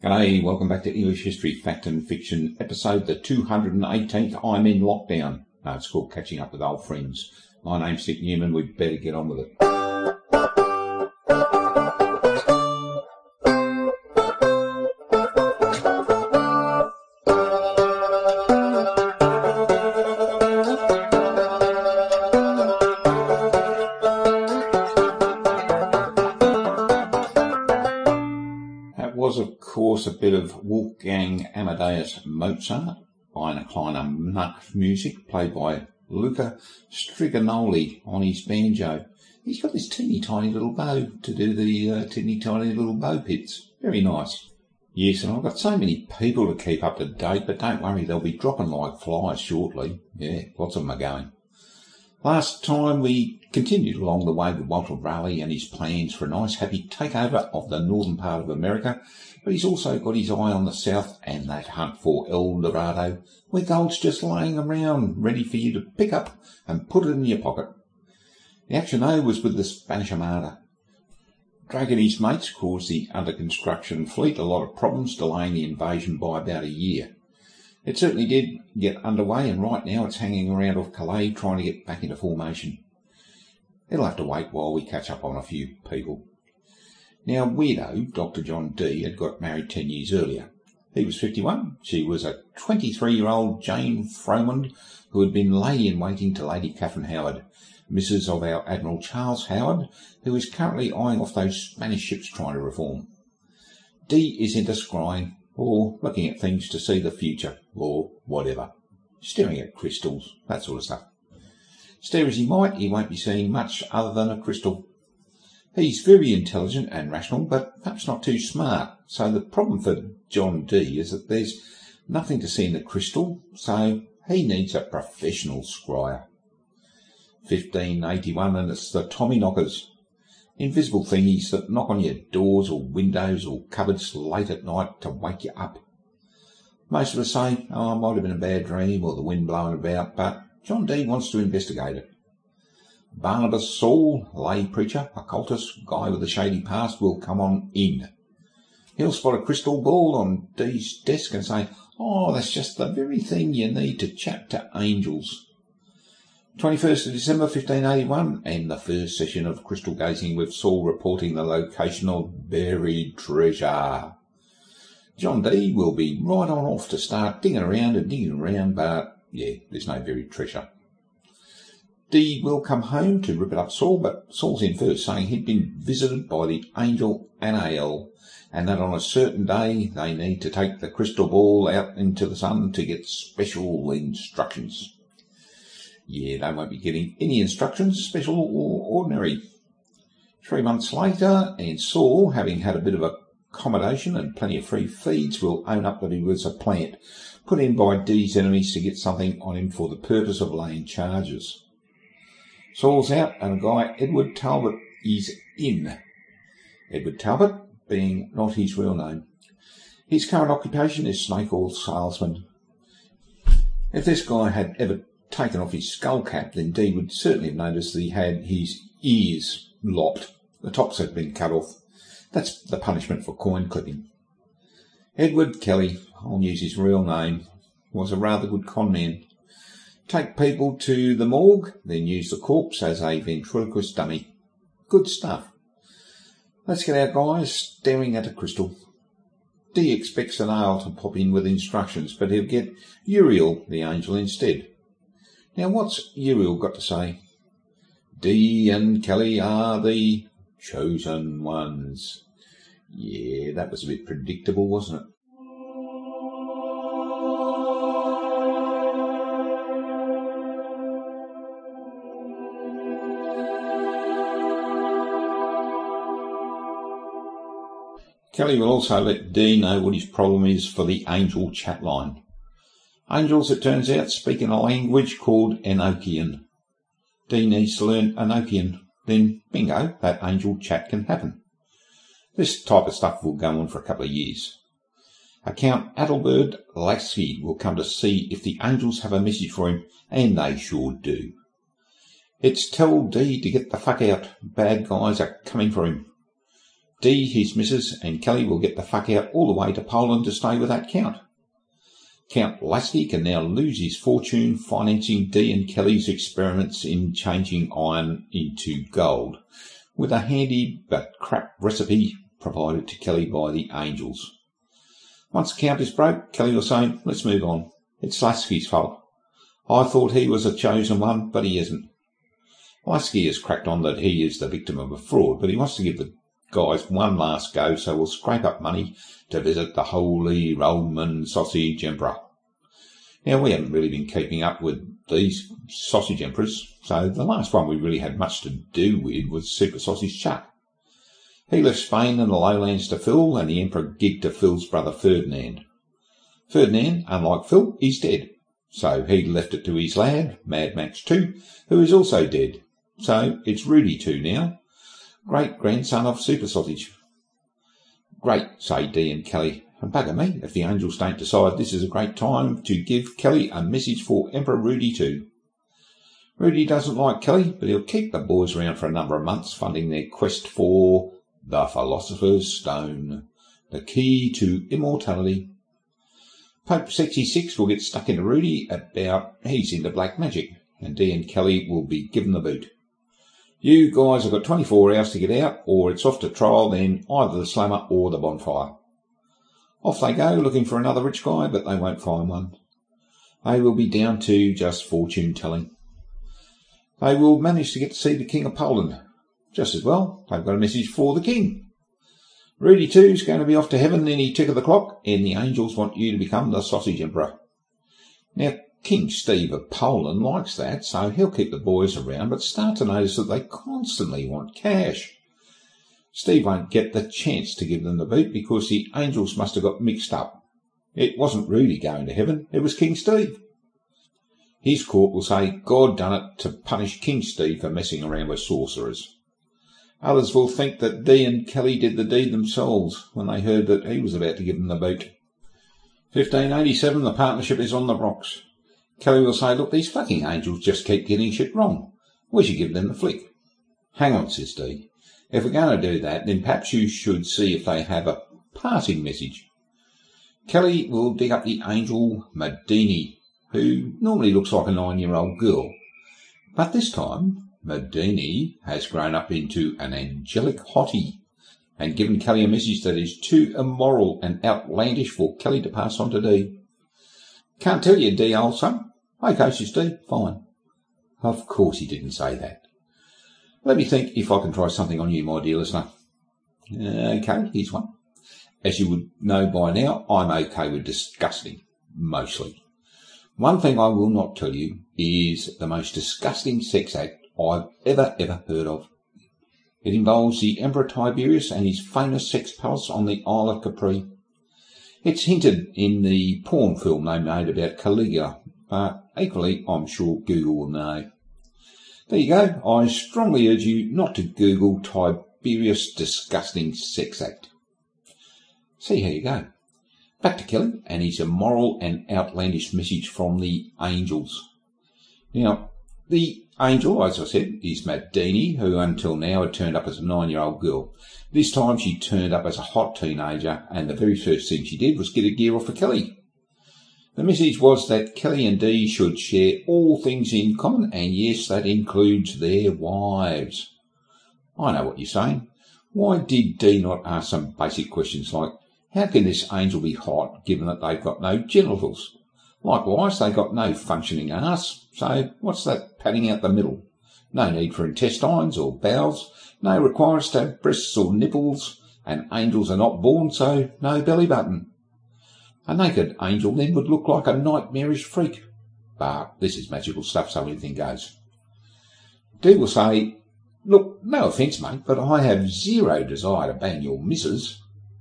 G'day, welcome back to English History Fact and Fiction, episode the 218th. I'm in lockdown. No, it's called Catching Up with Old Friends. My name's Dick Newman. We'd better get on with it. Was, of course, a bit of Wolfgang Amadeus Mozart, Eine kleine Nachtmusik, played by Luca Striganoli on his banjo. He's got this teeny tiny little bow to do the teeny tiny little bow pits. Very nice. Yes, and I've got so many people to keep up to date, but don't worry, they'll be dropping like flies shortly. Yeah, lots of them are going. Last time we continued along the way with Walter Raleigh and his plans for a nice happy takeover of the northern part of America, but he's also got his eye on the south and that hunt for El Dorado, where gold's just laying around ready for you to pick up and put it in your pocket. The action though was with the Spanish Armada. Drake and his mates caused the under construction fleet a lot of problems, delaying the invasion by about a year. It certainly did get underway, and right now it's hanging around off Calais trying to get back into formation. It'll have to wait while we catch up on a few people. Now, weirdo Dr. John Dee had got married 10 years earlier. He was 51. She was a 23-year-old Jane Fromond who had been lady-in-waiting to Lady Catherine Howard, Mrs. of our Admiral Charles Howard, who is currently eyeing off those Spanish ships trying to reform. Dee is into scrying, or looking at things to see the future, or whatever. Staring at crystals, that sort of stuff. Stare as he might, he won't be seeing much other than a crystal. He's very intelligent and rational, but perhaps not too smart. So the problem for John Dee is that there's nothing to see in the crystal, so he needs a professional scryer. 1581, and it's the Tommyknockers. Invisible thingies that knock on your doors or windows or cupboards late at night to wake you up. Most of us say, oh, it might have been a bad dream or the wind blowing about, but John Dee wants to investigate it. Barnabas Saul, lay preacher, occultist, guy with a shady past, will come on in. He'll spot a crystal ball on Dee's desk and say, oh, that's just the very thing you need to chat to angels. 21st of December 1581, and the first session of crystal gazing with Saul reporting the location of buried treasure. John Dee will be right on off to start digging around, but yeah, there's no buried treasure. Dee will come home to rip it up Saul, but Saul's in first, saying he'd been visited by the angel Anael, and that on a certain day they need to take the crystal ball out into the sun to get special instructions. Yeah, they won't be getting any instructions, special or ordinary. 3 months later, and Saul, having had a bit of accommodation and plenty of free feeds, will own up that he was a plant put in by Dee's enemies to get something on him for the purpose of laying charges. Saul's out, and a guy, Edward Talbot, is in. Edward Talbot being not his real name. His current occupation is snake oil salesman. If this guy had ever taken off his skull cap, then Dee would certainly have noticed that he had his ears lopped. The tops had been cut off. That's the punishment for coin clipping. Edward Kelly, I'll use his real name, was a rather good con man. Take people to the morgue, then use the corpse as a ventriloquist dummy. Good stuff. Let's get our guys staring at a crystal. Dee expects an owl to pop in with instructions, but he'll get Uriel, the angel, instead. Now, what's Uriel got to say? Dee and Kelly are the chosen ones. Yeah, that was a bit predictable, wasn't it? Kelly will also let Dee know what his problem is for the angel chat line. Angels, it turns out, speak in a language called Enochian. Dee needs to learn Enochian. Then, bingo, that angel chat can happen. This type of stuff will go on for a couple of years. Count Adalbert Lasky will come to see if the angels have a message for him, and they sure do. It's tell Dee to get the fuck out. Bad guys are coming for him. Dee, his missus, and Kelly will get the fuck out all the way to Poland to stay with that Count. Count Lasky can now lose his fortune financing Dee and Kelly's experiments in changing iron into gold, with a handy but crap recipe provided to Kelly by the Angels. Once the Count is broke, Kelly will say, let's move on. It's Lasky's fault. I thought he was a chosen one, but he isn't. Lasky has cracked on that he is the victim of a fraud, but he wants to give the guys one last go, so we'll scrape up money to visit the Holy Roman Sausage Emperor. Now, we haven't really been keeping up with these sausage emperors, so the last one we really had much to do with was Super Sausage Chuck. He left Spain and the lowlands to Phil, and the emperor gigged to Phil's brother Ferdinand. Ferdinand, unlike Phil, is dead, so he left it to his lad, Mad Max 2, who is also dead. So it's Rudy 2 now, great-grandson of Super Sausage. Great, say Dee and Kelly, and bugger me if the Angels don't decide this is a great time to give Kelly a message for Emperor Rudy 2. Rudy doesn't like Kelly, but he'll keep the boys around for a number of months, funding their quest for the Philosopher's Stone, the key to immortality. Pope 66 will get stuck into Rudy about he's into black magic, and Dee and Kelly will be given the boot. You guys have got 24 hours to get out, or it's off to trial, then either the slammer or the bonfire. Off they go, looking for another rich guy, but they won't find one. They will be down to just fortune-telling. They will manage to get to see the King of Poland. Just as well, they've got a message for the King. Rudy 2's going to be off to heaven any tick of the clock, and the Angels want you to become the Sausage Emperor. Now, King Steve of Poland likes that, so he'll keep the boys around, but start to notice that they constantly want cash. Steve won't get the chance to give them the boot because the Angels must have got mixed up. It wasn't Rudy going to heaven, it was King Steve. His court will say God done it to punish King Steve for messing around with sorcerers. Others will think that Dee and Kelly did the deed themselves when they heard that he was about to give them the boot. 1587, the partnership is on the rocks. Kelly will say, look, these fucking Angels just keep getting shit wrong. We should give them the flick. Hang on, says Dee. If we're going to do that, then perhaps you should see if they have a parting message. Kelly will dig up the angel Medini, who normally looks like a 9-year-old girl. But this time, Medini has grown up into an angelic hottie and given Kelly a message that is too immoral and outlandish for Kelly to pass on to Dee. Can't tell you, Dee, old son. Okay, says Dee, fine. Of course he didn't say that. Let me think if I can try something on you, my dear listener. Okay, here's one. As you would know by now, I'm okay with disgusting, mostly. One thing I will not tell you is the most disgusting sex act I've ever heard of. It involves the Emperor Tiberius and his famous sex palace on the Isle of Capri. It's hinted in the porn film they made about Caligula, but equally I'm sure Google will know. There you go. I strongly urge you not to Google Tiberius disgusting sex act. See how you go. Back to Kelly and his immoral and outlandish message from the Angels. Now, the angel, as I said, is Medini, who until now had turned up as a 9-year-old girl. This time she turned up as a hot teenager, and the very first thing she did was get a gear off for Kelly. The message was that Kelly and Dee should share all things in common, and yes, that includes their wives. I know what you're saying. Why did Dee not ask some basic questions like, how can this angel be hot given that they've got no genitals? Likewise, they've got no functioning arse, so what's that padding out the middle? No need for intestines or bowels, no requirements to have breasts or nipples, and angels are not born, so no belly button. A naked angel then would look like a nightmarish freak. But this is magical stuff, so anything goes. Dee will say, look, no offence, mate, but I have zero desire to bang your missus.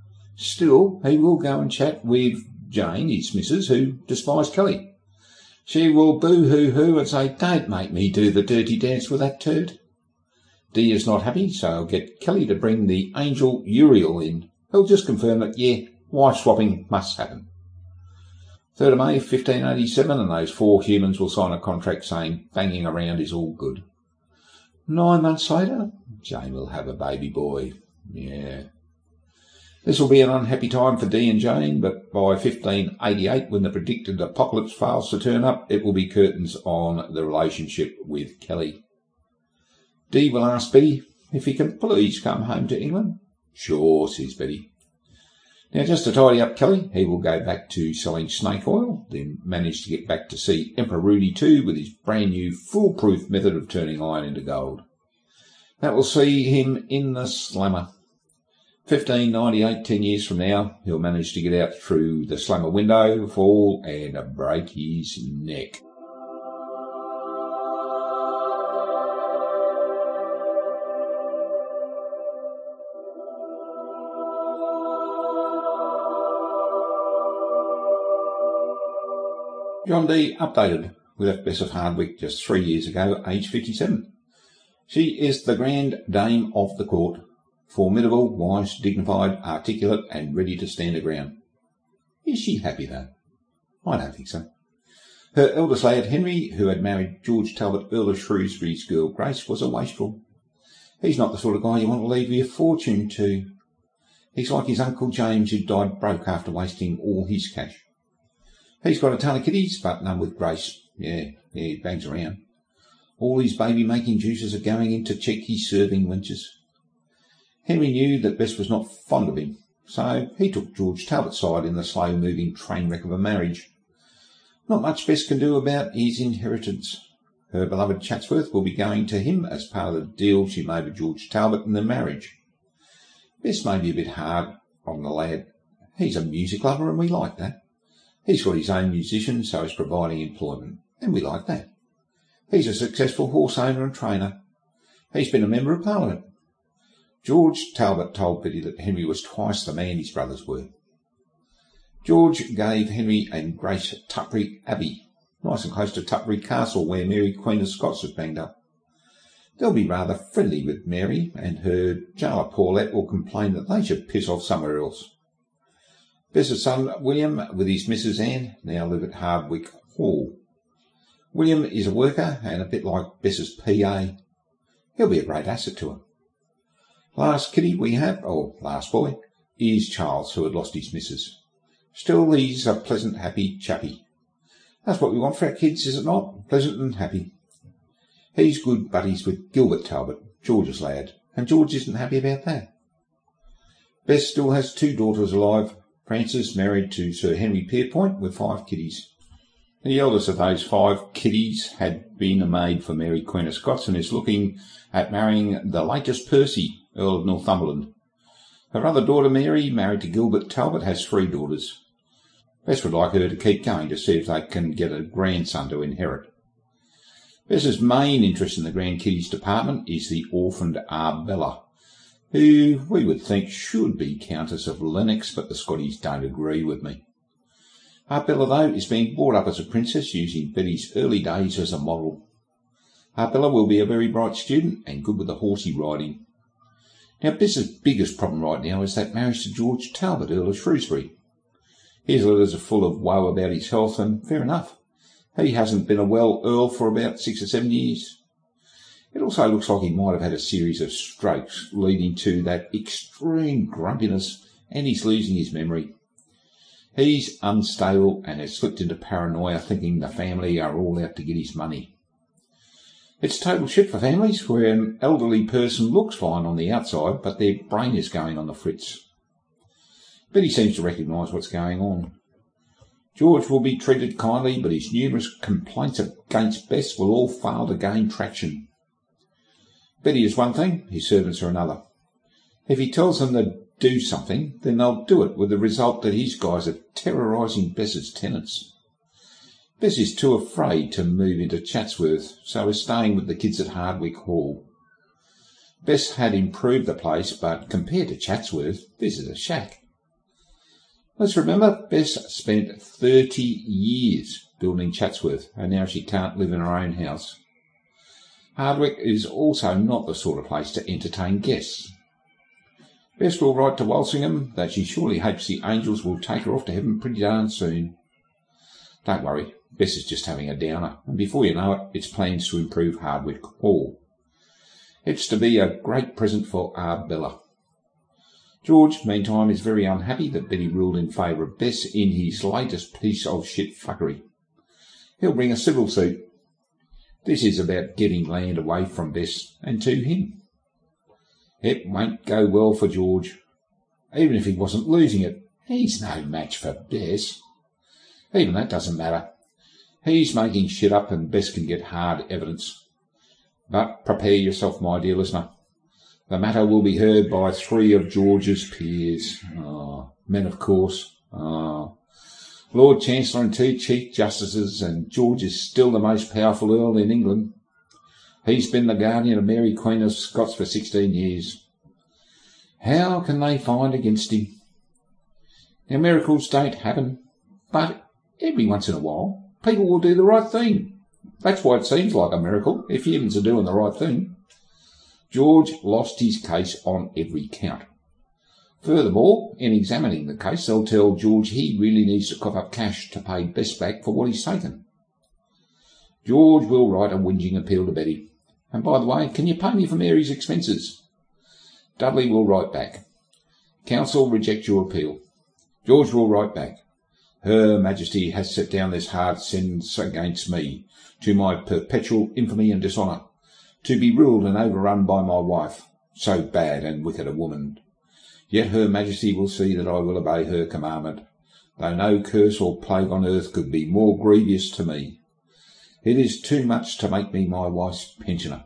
Still, he will go and chat with Jane, his missus, who despised Kelly. She will boo-hoo-hoo and say, don't make me do the dirty dance with that turd. Dee is not happy, so I'll get Kelly to bring the angel Uriel in. He'll just confirm that, yeah, wife swapping must happen. 3rd of May, 1587, and those 4 humans will sign a contract saying banging around is all good. 9 months later, Jane will have a baby boy. Yeah. This will be an unhappy time for Dee and Jane, but by 1588, when the predicted apocalypse fails to turn up, it will be curtains on the relationship with Kelly. Dee will ask Betty if he can please come home to England. Sure, says Betty. Now, just to tidy up Kelly, he will go back to selling snake oil, then manage to get back to see Emperor Rudy II with his brand new foolproof method of turning iron into gold. That will see him in the slammer. 1598, 10 years from now, he'll manage to get out through the slammer window, fall and break his neck. John Dee updated. We left Bess of Hardwick just 3 years ago, aged 57. She is the grand dame of the court. Formidable, wise, dignified, articulate, and ready to stand her ground. Is she happy, though? I don't think so. Her eldest lad, Henry, who had married George Talbot, Earl of Shrewsbury's girl, Grace, was a wastrel. He's not the sort of guy you want to leave your fortune to. He's like his Uncle James, who died broke after wasting all his cash. He's got a ton of kiddies, but none with Grace. Yeah, he bangs around. All his baby-making juices are going in to check his serving wenches. Henry knew that Bess was not fond of him, so he took George Talbot's side in the slow-moving train wreck of a marriage. Not much Bess can do about his inheritance. Her beloved Chatsworth will be going to him as part of the deal she made with George Talbot in the marriage. Bess may be a bit hard on the lad. He's a music lover, and we like that. He's got his own musician, so he's providing employment, and we like that. He's a successful horse owner and trainer. He's been a member of Parliament. George Talbot told Betty that Henry was twice the man his brothers were. George gave Henry and Grace Tutbury Abbey, nice and close to Tutbury Castle, where Mary Queen of Scots was banged up. They'll be rather friendly with Mary, and her jailer Paulette will complain that they should piss off somewhere else. Bess's son, William, with his Mrs. Anne, now live at Hardwick Hall. William is a worker and a bit like Bess's PA. He'll be a great asset to her. Last kiddie we have, or last boy, is Charles, who had lost his missus. Still, he's a pleasant, happy chappie. That's what we want for our kids, is it not? Pleasant and happy. He's good buddies with Gilbert Talbot, George's lad, and George isn't happy about that. Bess still has 2 daughters alive. Frances, married to Sir Henry Pierpoint, with 5 kiddies. The eldest of those 5 kiddies had been a maid for Mary Queen of Scots and is looking at marrying the latest Percy, Earl of Northumberland. Her other daughter Mary, married to Gilbert Talbot, has 3 daughters. Bess would like her to keep going to see if they can get a grandson to inherit. Bess's main interest in the grandkiddies department is the orphaned Arbella, who we would think should be Countess of Lennox, but the Scotties don't agree with me. Arbella, though, is being brought up as a princess using Betty's early days as a model. Arbella will be a very bright student and good with the horsey riding. Now, Bess's biggest problem right now is that marriage to George Talbot, Earl of Shrewsbury. His letters are full of woe about his health, and fair enough. He hasn't been a well Earl for about 6 or 7 years. It also looks like he might have had a series of strokes, leading to that extreme grumpiness, and he's losing his memory. He's unstable and has slipped into paranoia, thinking the family are all out to get his money. It's total shit for families where an elderly person looks fine on the outside, but their brain is going on the fritz. Betty seems to recognise what's going on. George will be treated kindly, but his numerous complaints against Bess will all fail to gain traction. Betty is one thing, his servants are another. If he tells them to do something, then they'll do it, with the result that his guys are terrorising Bess's tenants. Bess is too afraid to move into Chatsworth, so is staying with the kids at Hardwick Hall. Bess had improved the place, but compared to Chatsworth, this is a shack. Let's remember, Bess spent 30 years building Chatsworth, and now she can't live in her own house. Hardwick is also not the sort of place to entertain guests. Bess will write to Walsingham that she surely hopes the angels will take her off to heaven pretty darn soon. Don't worry, Bess is just having a downer, and before you know it, it's plans to improve Hardwick Hall. It's to be a great present for Arbella. George, meantime, is very unhappy that Betty ruled in favour of Bess in his latest piece of shit fuckery. He'll bring a civil suit. This is about getting land away from Bess and to him. It won't go well for George. Even if he wasn't losing it, he's no match for Bess. Even that doesn't matter. He's making shit up and Bess can get hard evidence. But prepare yourself, my dear listener. The matter will be heard by 3 of George's peers. Men, of course. Lord Chancellor and 2 Chief Justices, and George is still the most powerful Earl in England. He's been the guardian of Mary Queen of Scots for 16 years. How can they find against him? Now, miracles don't happen, but every once in a while, people will do the right thing. That's why it seems like a miracle, if humans are doing the right thing. George lost his case on every count. Furthermore, in examining the case, they'll tell George he really needs to cough up cash to pay Bess back for what he's taken. George will write a whinging appeal to Betty. And by the way, can you pay me for Mary's expenses? Dudley will write back. Council reject your appeal. George will write back. Her Majesty has set down this hard sentence against me, to my perpetual infamy and dishonour, to be ruled and overrun by my wife, so bad and wicked a woman. Yet Her Majesty will see that I will obey her commandment, though no curse or plague on earth could be more grievous to me. It is too much to make me my wife's pensioner.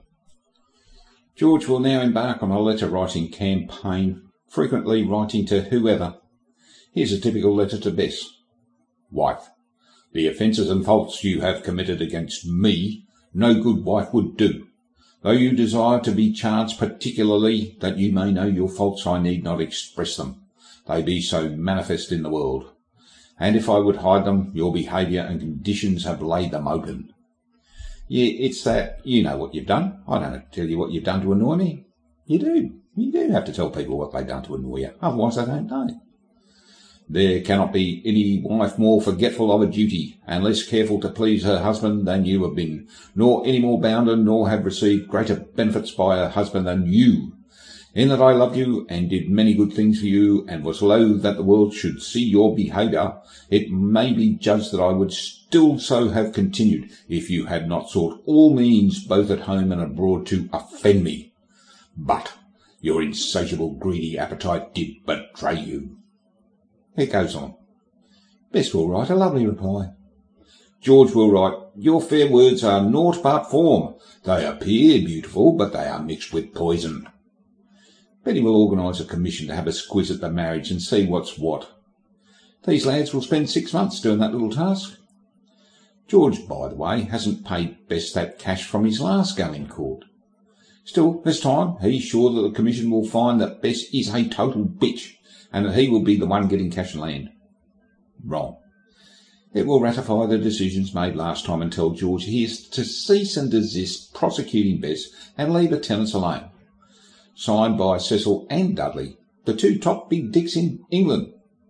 George will now embark on a letter-writing campaign, frequently writing to whoever. Here's a typical letter to Bess. Wife, the offences and faults you have committed against me, no good wife would do. Though you desire to be charged particularly that you may know your faults, I need not express them. They be so manifest in the world. And if I would hide them, your behaviour and conditions have laid them open. Yeah, it's that you know what you've done. I don't have to tell you what you've done to annoy me. You do. You do have to tell people what they've done to annoy you. Otherwise they don't know. There cannot be any wife more forgetful of a duty, and less careful to please her husband than you have been, nor any more bounden, nor have received greater benefits by her husband than you, in that I loved you, and did many good things for you, and was loath that the world should see your behaviour. It may be judged that I would still so have continued, if you had not sought all means, both at home and abroad, to offend me. But your insatiable greedy appetite did betray you. It goes on. Bess will write a lovely reply. George will write, your fair words are naught but form. They appear beautiful, but they are mixed with poison. Betty will organise a commission to have a squiz at the marriage and see what's what. These lads will spend 6 months doing that little task. George, by the way, hasn't paid Bess that cash from his last go in court. Still, this time, he's sure that the commission will find that Bess is a total bitch, and that he will be the one getting cash and land. Wrong. It will ratify the decisions made last time and tell George he is to cease and desist prosecuting Bess and leave the tenants alone. Signed by Cecil and Dudley, the 2 top big dicks in England.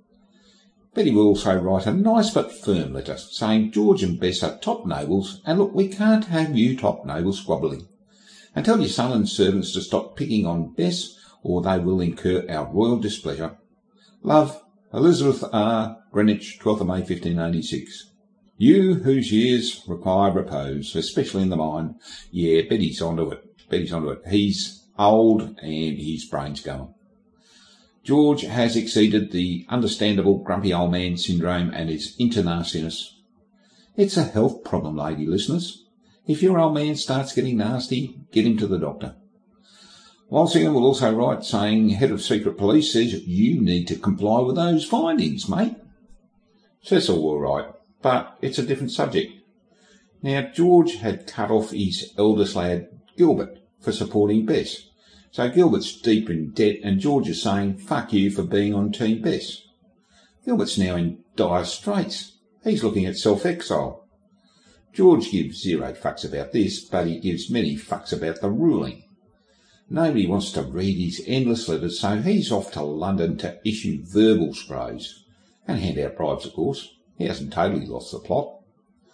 Betty will also write a nice but firm letter saying George and Bess are top nobles, and look, we can't have you top nobles squabbling. And tell your son and servants to stop picking on Bess, or they will incur our royal displeasure. Love, Elizabeth R. Greenwich, 12th of May 1586. You whose years require repose, especially in the mind. Yeah, Betty's onto it. He's old and his brain's going. George has exceeded the understandable grumpy old man syndrome and is into nastiness. It's a health problem, lady listeners. If your old man starts getting nasty, get him to the doctor. Walsingham will also write saying head of secret police says you need to comply with those findings, mate. Cecil will write, but it's a different subject. Now, George had cut off his eldest lad, Gilbert, for supporting Bess. So Gilbert's deep in debt and George is saying fuck you for being on Team Bess. Gilbert's now in dire straits. He's looking at self-exile. George gives 0 fucks about this, but he gives many fucks about the ruling. Nobody wants to read his endless letters, so he's off to London to issue verbal sprays. And hand out bribes, of course. He hasn't totally lost the plot.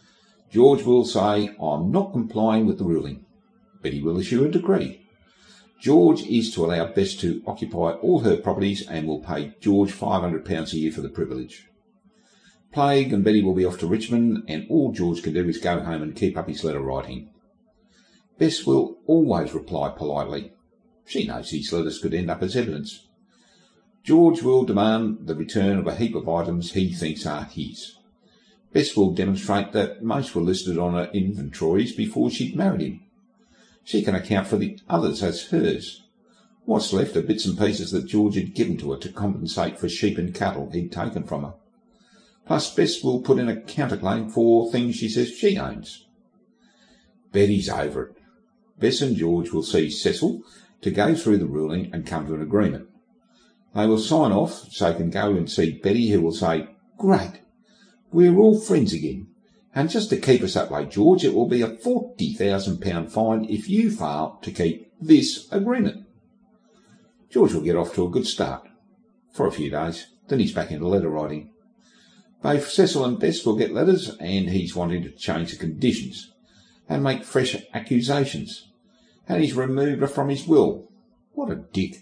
George will say, I'm not complying with the ruling. Betty will issue a decree. George is to allow Bess to occupy all her properties and will pay George £500 a year for the privilege. Plague and Betty will be off to Richmond, and all George can do is go home and keep up his letter writing. Bess will always reply politely. She knows these letters could end up as evidence. George will demand the return of a heap of items he thinks are his. Bess will demonstrate that most were listed on her inventories before she'd married him. She can account for the others as hers. What's left are bits and pieces that George had given to her to compensate for sheep and cattle he'd taken from her. Plus, Bess will put in a counterclaim for things she says she owns. Betty's over it. Bess and George will see Cecil to go through the ruling and come to an agreement. They will sign off so they can go and see Betty, who will say, "Great, we're all friends again. And just to keep us that way, George, it will be a £40,000 fine if you fail to keep this agreement." George will get off to a good start for a few days. Then he's back into letter writing. Both Cecil and Bess will get letters, and he's wanting to change the conditions and make fresh accusations. And he's removed her from his will. What a dick.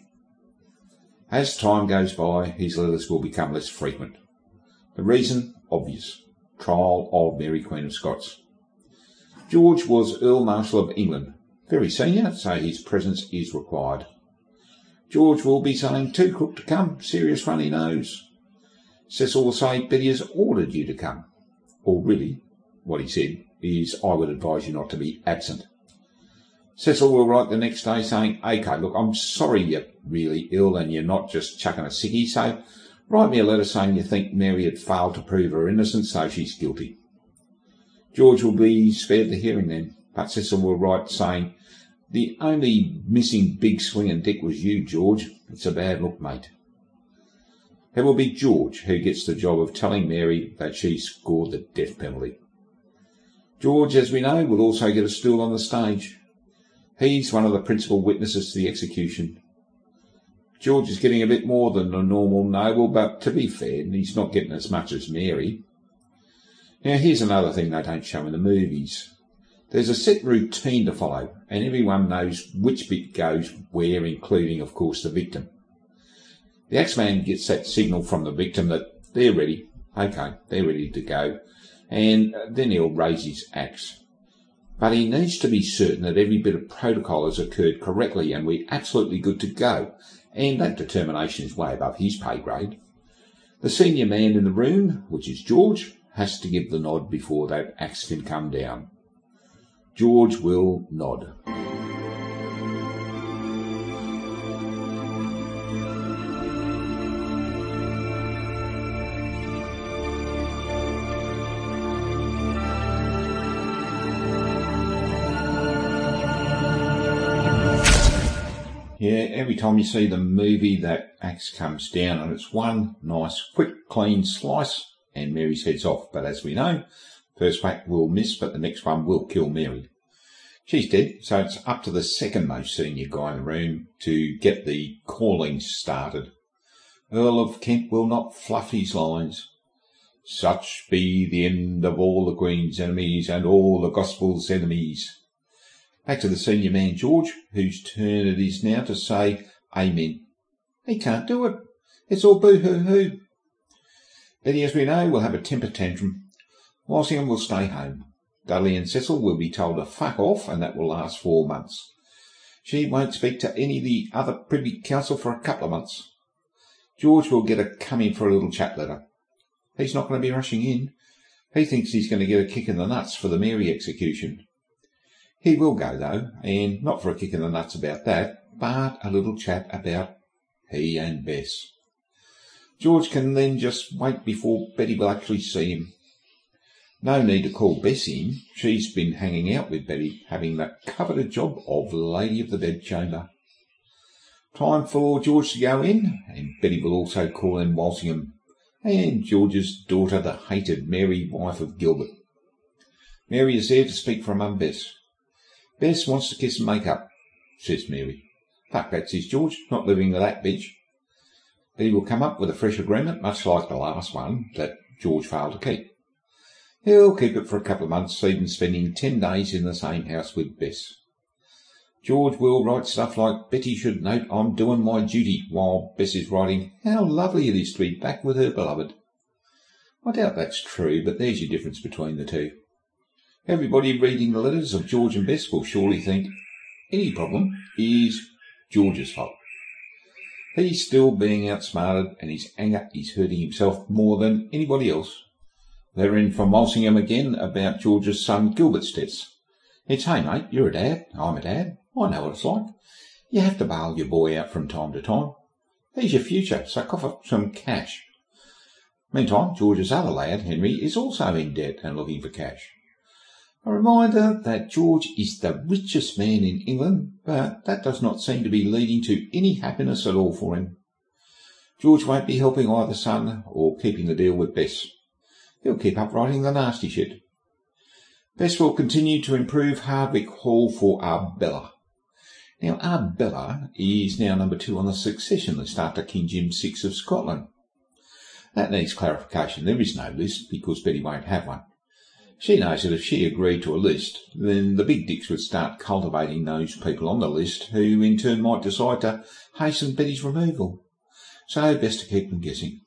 As time goes by, his letters will become less frequent. The reason, obvious. Trial of Mary Queen of Scots. George was Earl Marshal of England, very senior, so his presence is required. George will be saying, "Too crook to come, serious runny nose." Cecil will say, "Betty has ordered you to come." Or really, what he said is, "I would advise you not to be absent." Cecil will write the next day saying, "OK, look, I'm sorry you're really ill and you're not just chucking a sickie, so write me a letter saying you think Mary had failed to prove her innocence, so she's guilty." George will be spared the hearing then, but Cecil will write saying, "The only missing big swinging dick was you, George. It's a bad look, mate." It will be George who gets the job of telling Mary that she scored the death penalty. George, as we know, will also get a stool on the stage. He's one of the principal witnesses to the execution. George is getting a bit more than a normal noble, but to be fair, he's not getting as much as Mary. Now, here's another thing they don't show in the movies. There's a set routine to follow, and everyone knows which bit goes where, including, of course, the victim. The Axeman gets that signal from the victim that they're ready. OK, they're ready to go. And then he'll raise his axe. But he needs to be certain that every bit of protocol has occurred correctly and we're absolutely good to go. And that determination is way above his pay grade. The senior man in the room, which is George, has to give the nod before that axe can come down. George will nod. Yeah, every time you see the movie, that axe comes down and it's one nice, quick, clean slice and Mary's head's off. But as we know, first whack will miss, but the next one will kill Mary. She's dead, so it's up to the second most senior guy in the room to get the calling started. Earl of Kent will not fluff his lines. Such be the end of all the Queen's enemies and all the Gospel's enemies. Back to the senior man, George, whose turn it is now to say amen. He can't do it. It's all boo-hoo-hoo. Betty, as we know, will have a temper tantrum. Walsingham will stay home. Dudley and Cecil will be told to fuck off, and that will last 4 months. She won't speak to any of the other Privy Council for a couple of months. George will get a come in for a little chat letter. He's not going to be rushing in. He thinks he's going to get a kick in the nuts for the Mary execution. He will go, though, and not for a kick in the nuts about that, but a little chat about he and Bess. George can then just wait before Betty will actually see him. No need to call Bess in. She's been hanging out with Betty, having that coveted job of Lady of the Bedchamber. Time for George to go in, and Betty will also call in Walsingham, and George's daughter, the hated Mary, wife of Gilbert. Mary is there to speak for her mum, Bess. Bess wants to kiss and make up, says Mary. Fuck that, says George, not living with that bitch. Betty will come up with a fresh agreement, much like the last one that George failed to keep. He'll keep it for a couple of months, even spending 10 days in the same house with Bess. George will write stuff like, Betty should note I'm doing my duty, while Bess is writing, how lovely it is to be back with her beloved. I doubt that's true, but there's your difference between the two. Everybody reading the letters of George and Bess will surely think any problem is George's fault. He's still being outsmarted, and his anger is hurting himself more than anybody else. They're in from Walsingham again about George's son Gilbert's deaths. It's, hey mate, you're a dad, I'm a dad, I know what it's like. You have to bail your boy out from time to time. He's your future, so cough up some cash. Meantime, George's other lad, Henry, is also in debt and looking for cash. A reminder that George is the richest man in England, but that does not seem to be leading to any happiness at all for him. George won't be helping either son or keeping the deal with Bess. He'll keep up writing the nasty shit. Bess will continue to improve Hardwick Hall for Arbella. Now, Arbella is now number 2 on the succession list after King James VI of Scotland. That needs clarification. There is no list because Betty won't have one. She knows that if she agreed to a list, then the big dicks would start cultivating those people on the list who in turn might decide to hasten Betty's removal. So best to keep them guessing.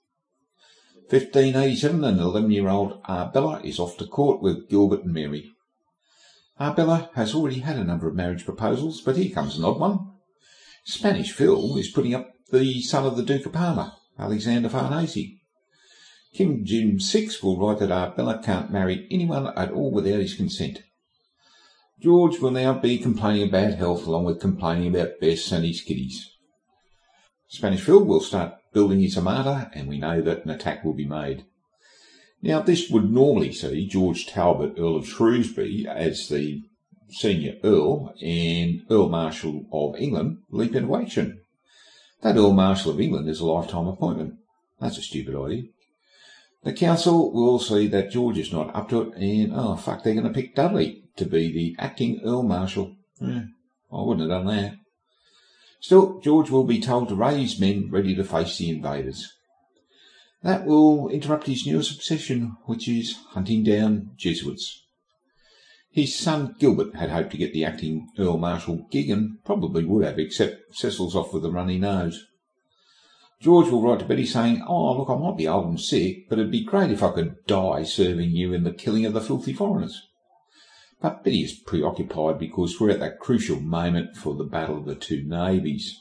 1587 and 11-year-old Arbella is off to court with Gilbert and Mary. Arbella has already had a number of marriage proposals, but here comes an odd one. Spanish Phil is putting up the son of the Duke of Parma, Alexander Farnese. King James VI will write that Arbella can't marry anyone at all without his consent. George will now be complaining of bad health along with complaining about Bess and his kiddies. Spanish Phil will start building his armada, and we know that an attack will be made. Now, this would normally see George Talbot, Earl of Shrewsbury, as the senior Earl and Earl Marshal of England leap into action. That Earl Marshal of England is a lifetime appointment. That's a stupid idea. The council will see that George is not up to it, and, they're going to pick Dudley to be the acting Earl Marshal. I wouldn't have done that. Still, George will be told to raise men ready to face the invaders. That will interrupt his newest obsession, which is hunting down Jesuits. His son Gilbert had hoped to get the acting Earl Marshal gig, and probably would have, except Cecil's off with a runny nose. George will write to Betty saying, look, I might be old and sick, but it'd be great if I could die serving you in the killing of the filthy foreigners. But Betty is preoccupied because we're at that crucial moment for the battle of the two navies.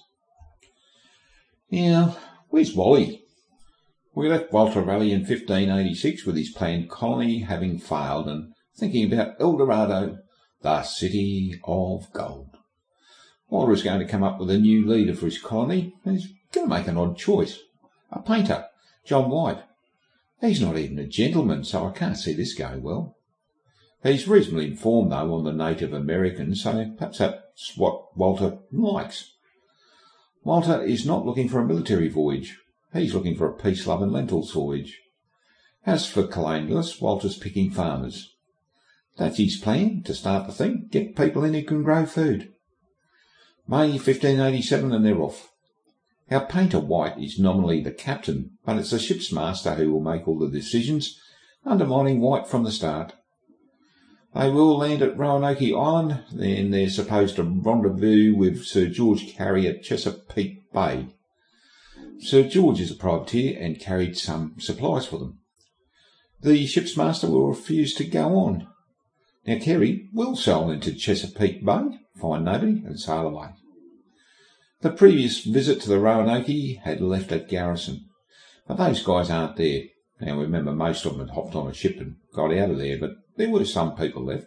Now, where's Wally? We left Walter Raleigh in 1586 with his planned colony having failed and thinking about El Dorado, the city of gold. Walter is going to come up with a new leader for his colony, and he's going to make an odd choice. A painter, John White. He's not even a gentleman, so I can't see this going well. He's reasonably informed, though, on the Native Americans, so perhaps that's what Walter likes. Walter is not looking for a military voyage. He's looking for a peace, love and lentils voyage. As for colonialists, Walter's picking farmers. That's his plan, to start the thing, get people in who can grow food. May 1587 and they're off. Our painter White is nominally the captain, but it's the ship's master who will make all the decisions, undermining White from the start. They will land at Roanoke Island, then they're supposed to rendezvous with Sir George Carey at Chesapeake Bay. Sir George is a privateer and carried some supplies for them. The ship's master will refuse to go on. Now Carey will sail into Chesapeake Bay, find nobody, and sail away. The previous visit to the Roanoke had left a garrison, but those guys aren't there. Now remember, most of them had hopped on a ship and got out of there, but there were some people left.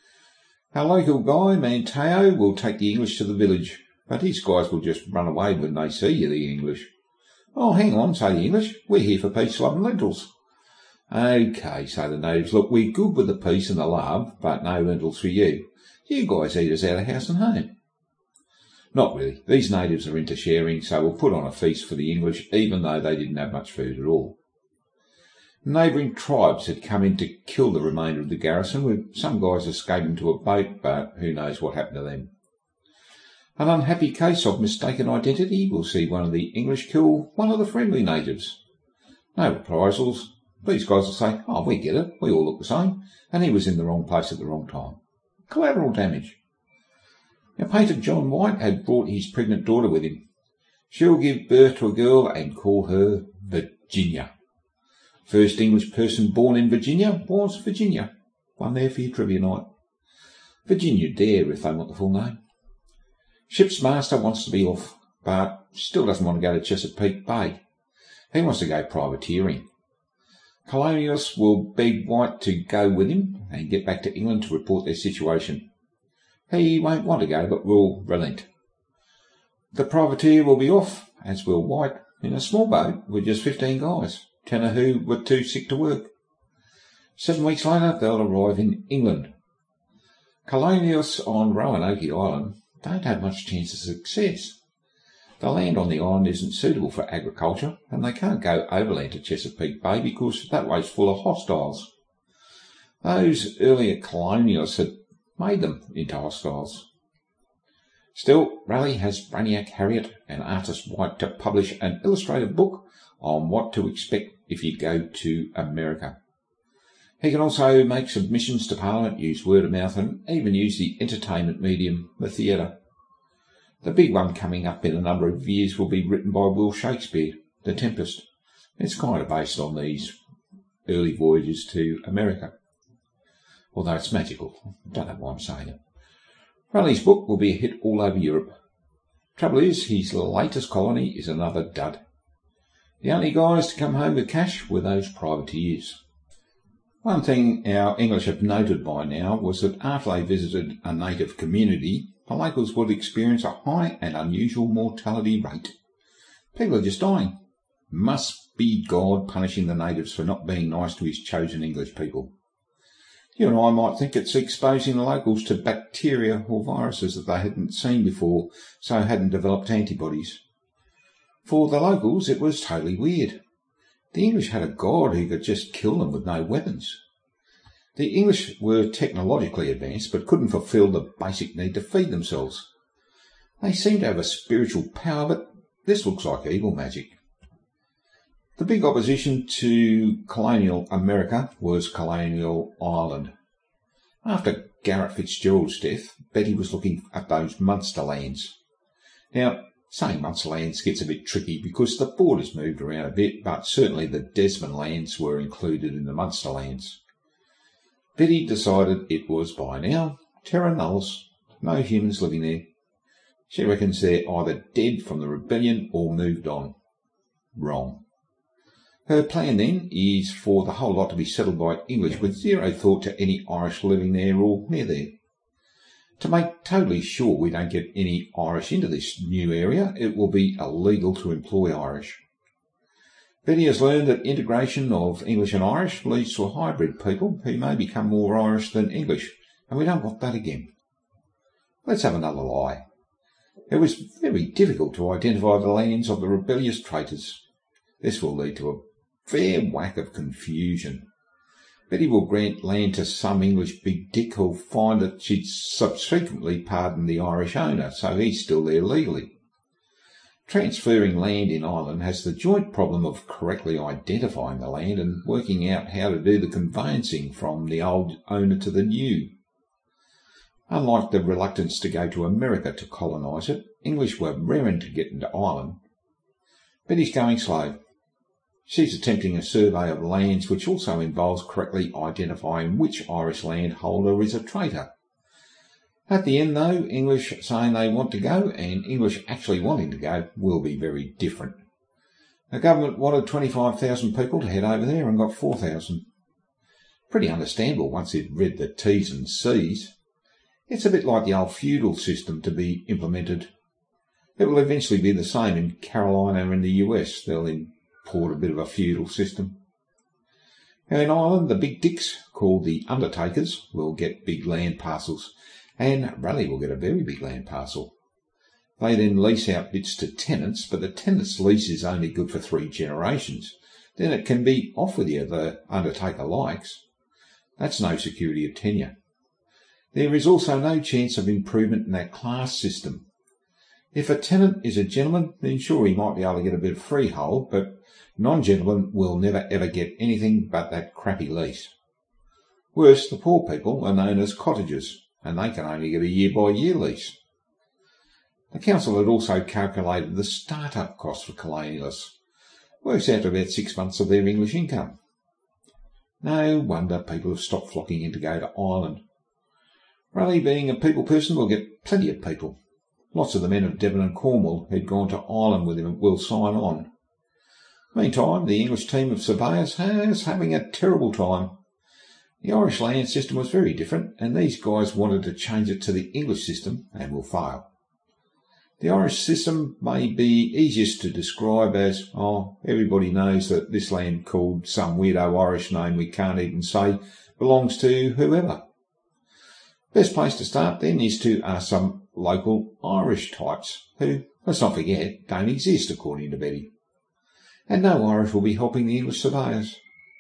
Our local guy, Manteo, will take the English to the village, but his guys will just run away when they see the English. Oh, hang on, say the English. We're here for peace, love and lentils. OK, say the natives. Look, we're good with the peace and the love, but no lentils for you. You guys eat us out of house and home. Not really. These natives are into sharing, so we'll put on a feast for the English, even though they didn't have much food at all. Neighbouring tribes had come in to kill the remainder of the garrison, with some guys escaping to a boat, but who knows what happened to them. An unhappy case of mistaken identity will see one of the English kill one of the friendly natives. No reprisals. These guys will say, we get it, we all look the same, and he was in the wrong place at the wrong time. Collateral damage. Now, Pater John White had brought his pregnant daughter with him. She'll give birth to a girl and call her Virginia. First English person born in Virginia was Virginia. One there for your trivia night. Virginia Dare, if they want the full name. Ship's master wants to be off, but still doesn't want to go to Chesapeake Bay. He wants to go privateering. Colonialists will beg White to go with him and get back to England to report their situation. He won't want to go, but will relent. The privateer will be off, as will White, in a small boat with just 15 guys, 10 of who were too sick to work. 7 weeks later, they'll arrive in England. Colonialists on Roanoke Island don't have much chance of success. The land on the island isn't suitable for agriculture, and they can't go overland to Chesapeake Bay because that way's full of hostiles. Those earlier colonialists had made them into hostiles. Still, Raleigh has Brainiac Harriet and artist White to publish an illustrated book on what to expect if you go to America. He can also make submissions to Parliament, use word of mouth, and even use the entertainment medium, the theatre. The big one coming up in a number of years will be written by Will Shakespeare, The Tempest. It's kind of based on these early voyages to America. Although it's magical. I don't know why I'm saying it. Raleigh's book will be a hit all over Europe. Trouble is, his latest colony is another dud. The only guys to come home with cash were those privateers. One thing our English have noted by now was that after they visited a native community, the locals would experience a high and unusual mortality rate. People are just dying. Must be God punishing the natives for not being nice to his chosen English people. You and I might think it's exposing the locals to bacteria or viruses that they hadn't seen before, so hadn't developed antibodies. For the locals, it was totally weird. The English had a god who could just kill them with no weapons. The English were technologically advanced, but couldn't fulfil the basic need to feed themselves. They seemed to have a spiritual power, but this looks like evil magic. The big opposition to colonial America was colonial Ireland. After Garrett Fitzgerald's death, Betty was looking at those Munster lands. Now, saying Munster lands gets a bit tricky because the borders moved around a bit, but certainly the Desmond lands were included in the Munster lands. Betty decided it was by now terra nullius, no humans living there. She reckons they're either dead from the rebellion or moved on. Wrong. Her plan then is for the whole lot to be settled by English with zero thought to any Irish living there or near there. To make totally sure we don't get any Irish into this new area, it will be illegal to employ Irish. Betty has learned that integration of English and Irish leads to a hybrid people who may become more Irish than English, and we don't want that again. Let's have another lie. It was very difficult to identify the lands of the rebellious traitors. This will lead to a fair whack of confusion. Betty will grant land to some English big dick who'll find that she'd subsequently pardoned the Irish owner, so he's still there legally. Transferring land in Ireland has the joint problem of correctly identifying the land and working out how to do the conveyancing from the old owner to the new. Unlike the reluctance to go to America to colonise it, English were raring to get into Ireland. Betty's going slow. She's attempting a survey of lands which also involves correctly identifying which Irish landholder is a traitor. At the end, though, English saying they want to go and English actually wanting to go will be very different. The government wanted 25,000 people to head over there and got 4,000. Pretty understandable once they'd read the T's and C's. It's a bit like the old feudal system to be implemented. It will eventually be the same in Carolina and the US. They'll import a bit of a feudal system. In Ireland, the big dicks, called the Undertakers, will get big land parcels, and Raleigh will get a very big land parcel. They then lease out bits to tenants, but the tenant's lease is only good for 3 generations. Then it can be off with you, the Undertaker likes. That's no security of tenure. There is also no chance of improvement in that class system. If a tenant is a gentleman, then sure he might be able to get a bit of freehold, but non-gentlemen will never ever get anything but that crappy lease. Worse, the poor people are known as cottagers, and they can only get a year-by-year lease. The council had also calculated the start-up cost for colonialists. Works out to about 6 months of their English income. No wonder people have stopped flocking in to go to Ireland. Raleigh, being a people person, will get plenty of people. Lots of the men of Devon and Cornwall who'd gone to Ireland with him will sign on. Meantime, the English team of surveyors is having a terrible time. The Irish land system was very different, and these guys wanted to change it to the English system and will fail. The Irish system may be easiest to describe as, everybody knows that this land called some weirdo Irish name we can't even say belongs to whoever. Best place to start then is to ask some local Irish types who, let's not forget, don't exist according to Betty. And no Irish will be helping the English surveyors.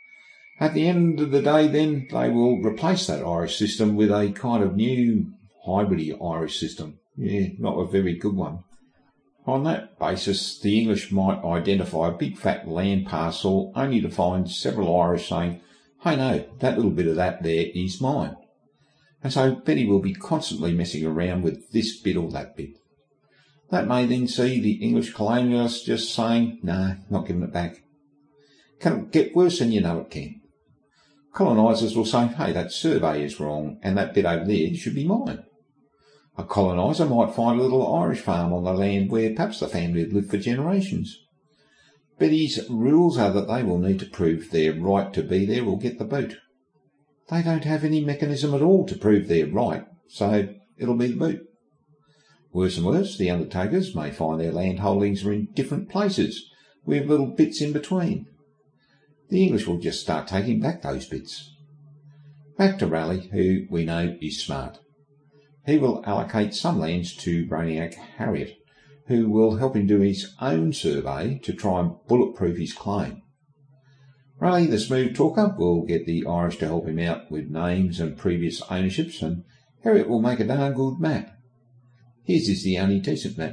At the end of the day then, they will replace that Irish system with a kind of new hybridy Irish system. Not a very good one. On that basis, the English might identify a big fat land parcel only to find several Irish saying, hey no, that little bit of that there is mine. And so Betty will be constantly messing around with this bit or that bit. That may then see the English colonialists just saying, nah, not giving it back. Can it get worse than you know it can? Colonisers will say, hey, that survey is wrong and that bit over there should be mine. A coloniser might find a little Irish farm on the land where perhaps the family had lived for generations. Betty's rules are that they will need to prove their right to be there or get the boot. They don't have any mechanism at all to prove their right, so it'll be the boot. Worse and worse, the undertakers may find their land holdings are in different places, with little bits in between. The English will just start taking back those bits. Back to Raleigh, who we know is smart. He will allocate some lands to Brainiac Harriet, who will help him do his own survey to try and bulletproof his claim. Raleigh, the smooth talker, will get the Irish to help him out with names and previous ownerships, and Harriet will make a darn good map. His is the only decent map.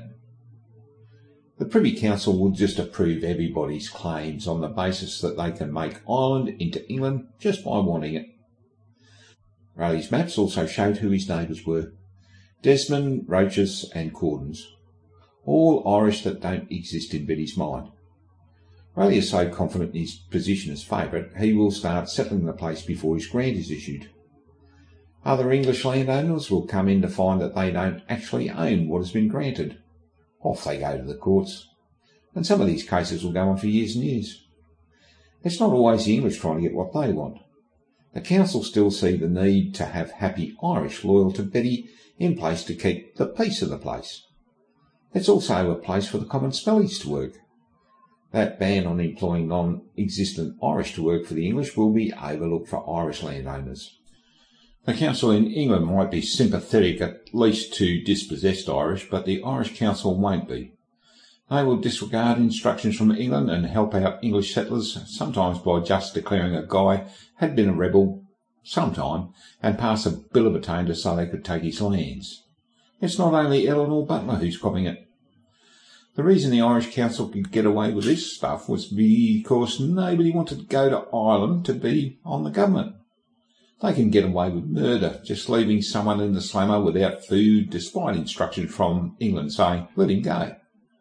The Privy Council will just approve everybody's claims on the basis that they can make Ireland into England just by wanting it. Raleigh's maps also showed who his neighbours were. Desmond, Roches and Cordons. All Irish that don't exist in Betty's mind. Raleigh is so confident in his position as favourite, he will start settling the place before his grant is issued. Other English landowners will come in to find that they don't actually own what has been granted. Off they go to the courts, and some of these cases will go on for years and years. It's not always the English trying to get what they want. The council still see the need to have happy Irish loyal to Betty in place to keep the peace of the place. It's also a place for the common smellies to work. That ban on employing non-existent Irish to work for the English will be overlooked for Irish landowners. The council in England might be sympathetic at least to dispossessed Irish, but the Irish council won't be. They will disregard instructions from England and help out English settlers, sometimes by just declaring a guy had been a rebel sometime and pass a bill of attainder so they could take his lands. It's not only Eleanor Butler who's copying it. The reason the Irish Council could get away with this stuff was because nobody wanted to go to Ireland to be on the government. They can get away with murder, just leaving someone in the slammer without food, despite instructions from England saying, let him go.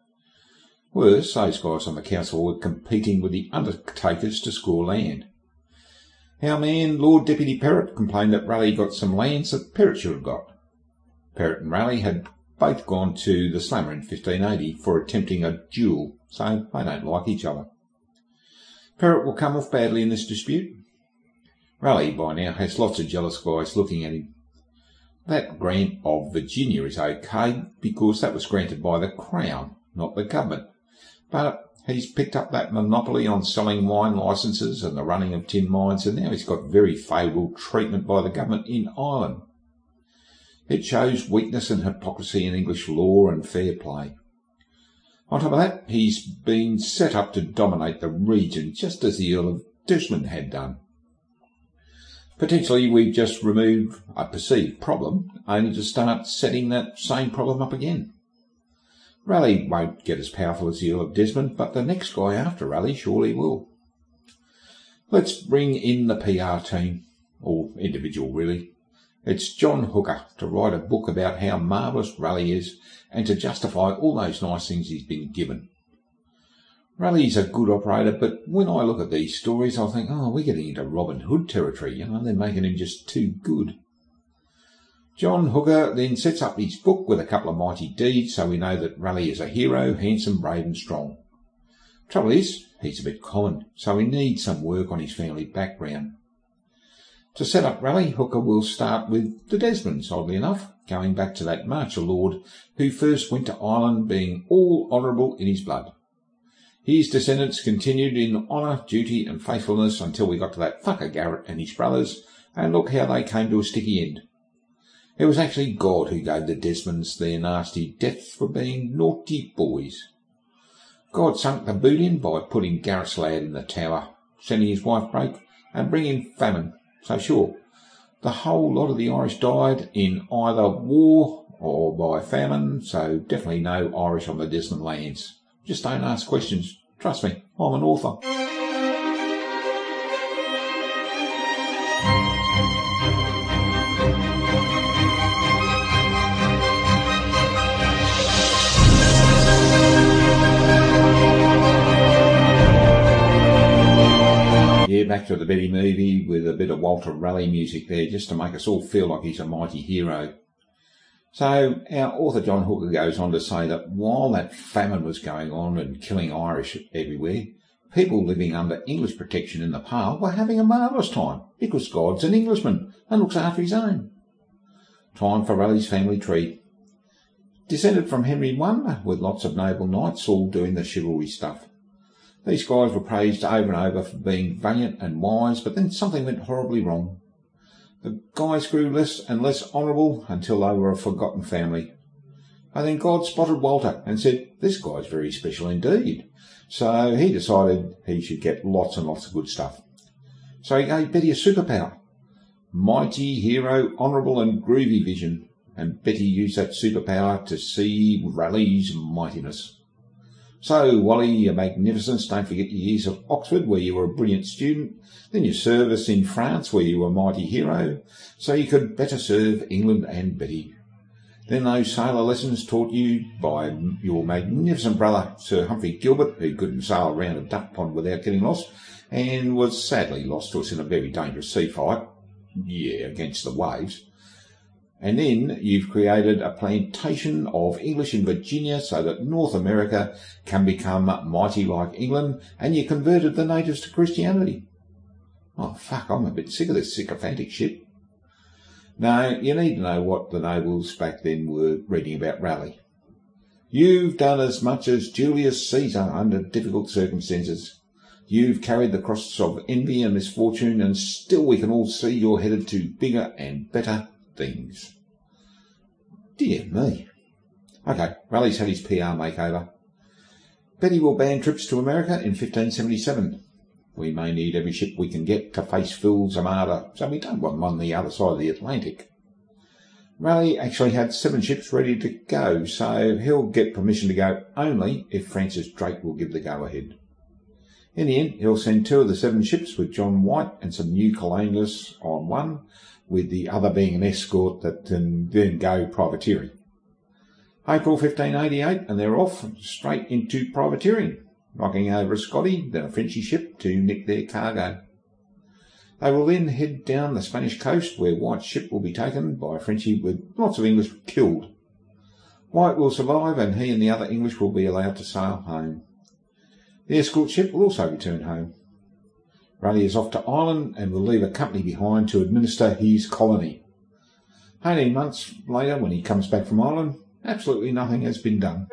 Worse, those guys on the council were competing with the undertakers to score land. Our man, Lord Deputy Perrott, complained that Raleigh got some lands that Perrott should have got. Perrott and Raleigh had both gone to the slammer in 1580 for attempting a duel, so they don't like each other. Perrott will come off badly in this dispute. Raleigh by now has lots of jealous guys looking at him. That grant of Virginia is okay because that was granted by the Crown, not the government. But he's picked up that monopoly on selling wine licences and the running of tin mines, and now he's got very favourable treatment by the government in Ireland. It shows weakness and hypocrisy in English law and fair play. On top of that, he's been set up to dominate the region, just as the Earl of Desmond had done. Potentially, we've just removed a perceived problem, only to start setting that same problem up again. Raleigh won't get as powerful as the Earl of Desmond, but the next guy after Raleigh surely will. Let's bring in the PR team, or individual really. It's John Hooker to write a book about how marvellous Raleigh is and to justify all those nice things he's been given. Raleigh's a good operator, but when I look at these stories, I think, we're getting into Robin Hood territory, they're making him just too good. John Hooker then sets up his book with a couple of mighty deeds, so we know that Raleigh is a hero, handsome, brave and strong. Trouble is, he's a bit common, so he needs some work on his family background. To set up Raleigh, Hooker will start with the Desmonds, oddly enough, going back to that marcher lord who first went to Ireland being all honourable in his blood. His descendants continued in honour, duty and faithfulness until we got to that fucker Garrett and his brothers, and look how they came to a sticky end. It was actually God who gave the Desmonds their nasty deaths for being naughty boys. God sunk the boot in by putting Garrett's lad in the tower, sending his wife broke, and bringing famine. So sure, the whole lot of the Irish died in either war or by famine, so definitely no Irish on the Desmond lands. Just don't ask questions. Trust me, I'm an author. Yeah, back to the Betty movie with a bit of Walter Raleigh music there, just to make us all feel like he's a mighty hero. So our author John Hooker goes on to say that while that famine was going on and killing Irish everywhere, people living under English protection in the Pale were having a marvellous time because God's an Englishman and looks after his own. Time for Raleigh's family tree. Descended from Henry I, with lots of noble knights all doing the chivalry stuff. These guys were praised over and over for being valiant and wise, but then something went horribly wrong. The guys grew less and less honourable until they were a forgotten family. And then God spotted Walter and said, this guy's very special indeed. So he decided he should get lots and lots of good stuff. So he gave Betty a superpower. Mighty, hero, honourable and groovy vision. And Betty used that superpower to see Raleigh's mightiness. So, Wally, your magnificence, don't forget your years at Oxford, where you were a brilliant student, then your service in France, where you were a mighty hero, so you could better serve England and Betty. Then those sailor lessons taught you by your magnificent brother, Sir Humphrey Gilbert, who couldn't sail around a duck pond without getting lost, and was sadly lost to us in a very dangerous sea fight. Yeah, against the waves. And then you've created a plantation of English in Virginia so that North America can become mighty like England, and you converted the natives to Christianity. Oh, fuck, I'm a bit sick of this sycophantic shit. No, you need to know what the nobles back then were reading about Raleigh. You've done as much as Julius Caesar under difficult circumstances. You've carried the crosses of envy and misfortune, and still we can all see you're headed to bigger and better things. Dear me. Okay, Raleigh's had his PR makeover. Betty will ban trips to America in 1577. We may need every ship we can get to face Phil's Armada, so we don't want them on the other side of the Atlantic. Raleigh actually had 7 ships ready to go, so he'll get permission to go only if Francis Drake will give the go-ahead. In the end, he'll send 2 of the 7 ships with John White and some new colonialists on one, with the other being an escort that can then go privateering. April 1588, and they're off straight into privateering, knocking over a Scotty, then a Frenchy ship to nick their cargo. They will then head down the Spanish coast, where White's ship will be taken by a Frenchy with lots of English killed. White will survive, and he and the other English will be allowed to sail home. The escort ship will also return home. Raleigh is off to Ireland and will leave a company behind to administer his colony. 18 months later, when he comes back from Ireland, absolutely nothing has been done.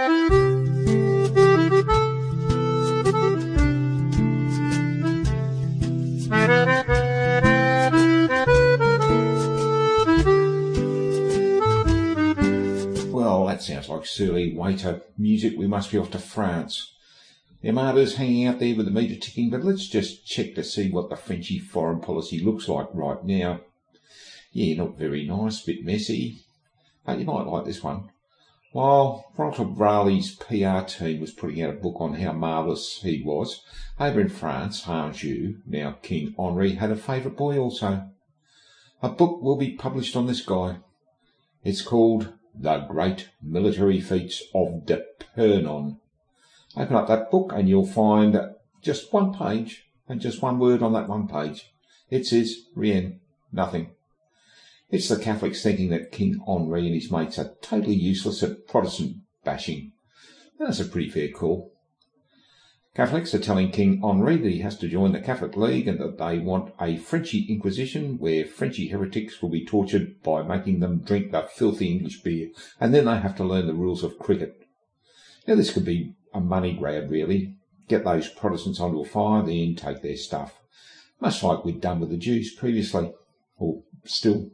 Well, that sounds like surly waiter music. We must be off to France. The Armada's hanging out there with the meter ticking, but let's just check to see what the Frenchy foreign policy looks like right now. Yeah, not very nice, bit messy, but you might like this one. While Walter Raleigh's PR team was putting out a book on how marvellous he was, over in France, Anjou, now King Henri, had a favourite boy also. A book will be published on this guy. It's called The Great Military Feats of de Pernon. Open up that book and you'll find just one page and just one word on that one page. It says rien, nothing. It's the Catholics thinking that King Henri and his mates are totally useless at Protestant bashing. That's a pretty fair call. Catholics are telling King Henri that he has to join the Catholic League and that they want a Frenchy Inquisition where Frenchy heretics will be tortured by making them drink the filthy English beer, and then they have to learn the rules of cricket. Now this could be a money grab, really. Get those Protestants onto a fire, then take their stuff. Much like we'd done with the Jews previously. Or still.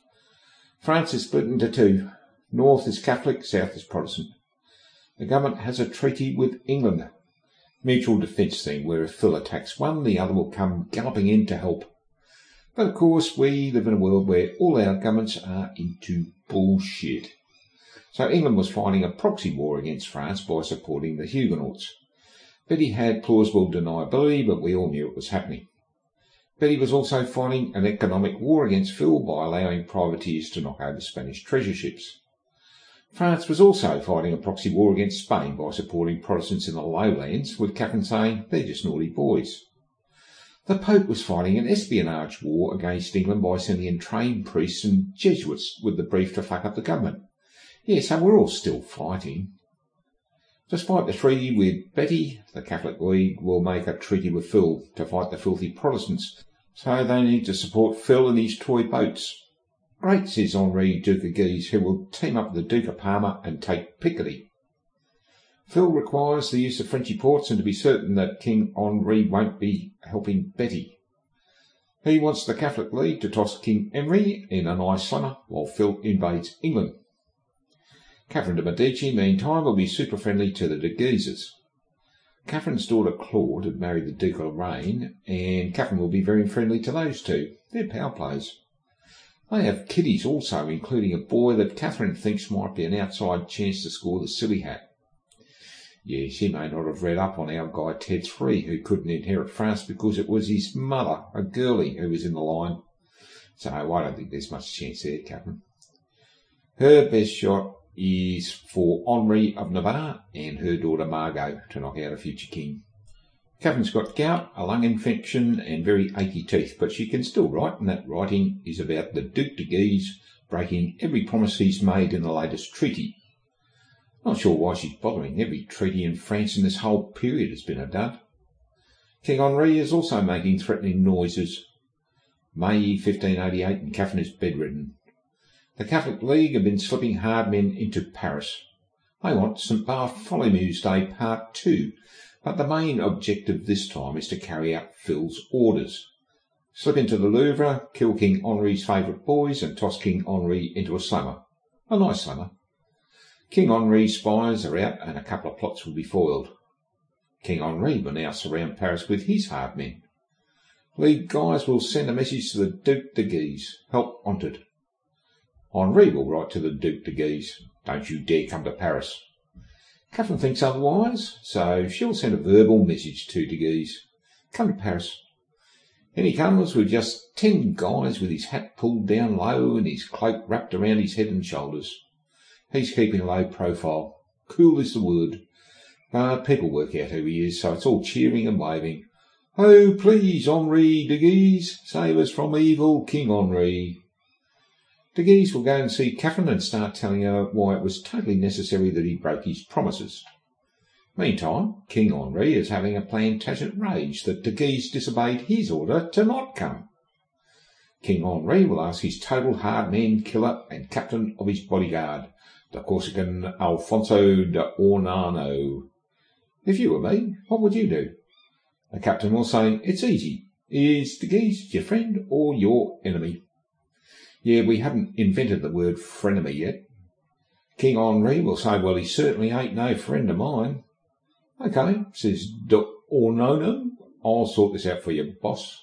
France is split into two. North is Catholic, south is Protestant. The government has a treaty with England. Mutual defence thing, where if Phil attacks one, the other will come galloping in to help. But of course, we live in a world where all our governments are into bullshit. So England was fighting a proxy war against France by supporting the Huguenots. Betty had plausible deniability, but we all knew it was happening. Betty was also fighting an economic war against Phil by allowing privateers to knock over Spanish treasure ships. France was also fighting a proxy war against Spain by supporting Protestants in the lowlands, with Catherine saying they're just naughty boys. The Pope was fighting an espionage war against England by sending in trained priests and Jesuits with the brief to fuck up the government. Yeah, so we're all still fighting. Despite the treaty with Betty, the Catholic League will make a treaty with Phil to fight the filthy Protestants, so they need to support Phil and his toy boats. Great, says Henri, Duke of Guise, who will team up with the Duke of Parma and take Picardy. Phil requires the use of Frenchy ports and to be certain that King Henri won't be helping Betty. He wants the Catholic League to toss King Henry in an ice summer while Phil invades England. Catherine de' Medici, meantime, will be super friendly to the de Guises. Catherine's daughter Claude had married the Duke of Lorraine, and Catherine will be very friendly to those two. They're power plays. They have kiddies also, including a boy that Catherine thinks might be an outside chance to score the silly hat. Yeah, she may not have read up on our guy Ted III, who couldn't inherit France because it was his mother, a girlie, who was in the line. So I don't think there's much chance there, Catherine. Her best shot is for Henri of Navarre and her daughter Margot to knock out a future king. Catherine's got gout, a lung infection and very achy teeth, but she can still write, and that writing is about the Duc de Guise breaking every promise he's made in the latest treaty. Not sure why she's bothering. Every treaty in France in this whole period has been a dud. King Henri is also making threatening noises. May 1588 and Catherine is bedridden. The Catholic League have been slipping hard men into Paris. They want St. Bartholomew's Day Part 2, but the main objective this time is to carry out Phil's orders. Slip into the Louvre, kill King Henri's favourite boys and toss King Henri into a slammer. A nice slammer. King Henri's spies are out and a couple of plots will be foiled. King Henri will now surround Paris with his hard men. League guys will send a message to the Duc de Guise. Help wanted. Henri will write to the Duc de Guise. Don't you dare come to Paris. Catherine thinks otherwise, so she'll send a verbal message to de Guise. Come to Paris. In he comes with just 10 guys with his hat pulled down low and his cloak wrapped around his head and shoulders. He's keeping a low profile. Cool is the word. But people work out who he is, so it's all cheering and waving. Oh, please, Henri de Guise, save us from evil King Henri. De Guise will go and see Catherine and start telling her why it was totally necessary that he broke his promises. Meantime, King Henri is having a plantagenet rage that de Guise disobeyed his order to not come. King Henri will ask his total hard-man killer and captain of his bodyguard, the Corsican Alfonso de Ornano. If you were me, what would you do? The captain will say, it's easy. Is de Guise your friend or your enemy? Yeah, we haven't invented the word frenemy yet. King Henri will say, well, he certainly ain't no friend of mine. Okay, says de Ornano, I'll sort this out for you, boss.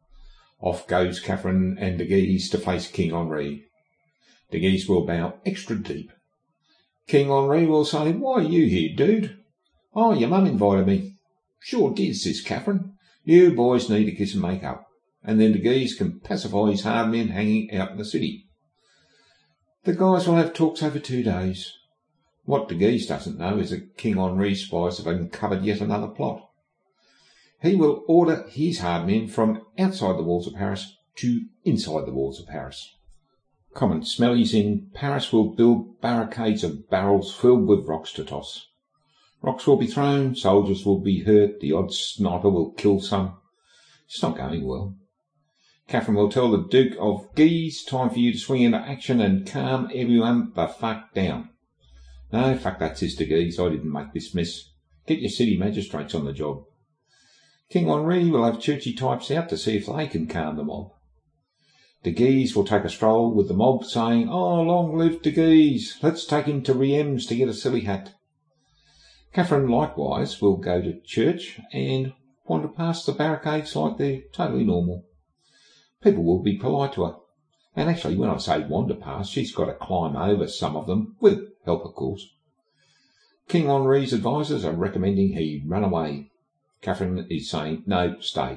Off goes Catherine and de Guise to face King Henri. De Guise will bow extra deep. King Henri will say, why are you here, dude? Oh, your mum invited me. Sure did, says Catherine. You boys need to kiss and make up. and then de Guise can pacify his hard men hanging out in the city. The guys will have talks over 2 days. What de Guise doesn't know is that King Henri's spies have uncovered yet another plot. He will order his hard men from outside the walls of Paris to inside the walls of Paris. Common smellies in Paris will build barricades of barrels filled with rocks to toss. Rocks will be thrown, soldiers will be hurt, the odd sniper will kill some. It's not going well. Catherine will tell the Duke of Guise, time for you to swing into action and calm everyone the fuck down. No, fuck that, Sister Guise, I didn't make this mess. Get your city magistrates on the job. King Henri will have churchy types out to see if they can calm the mob. De Guise will take a stroll with the mob, saying, "Oh, long live De Guise, let's take him to Reims to get a silly hat." Catherine likewise will go to church and wander past the barricades like they're totally normal. People will be polite to her. And actually, when I say wander past, she's got to climb over some of them, with help, of course. King Henri's advisers are recommending he run away. Catherine is saying, no, stay.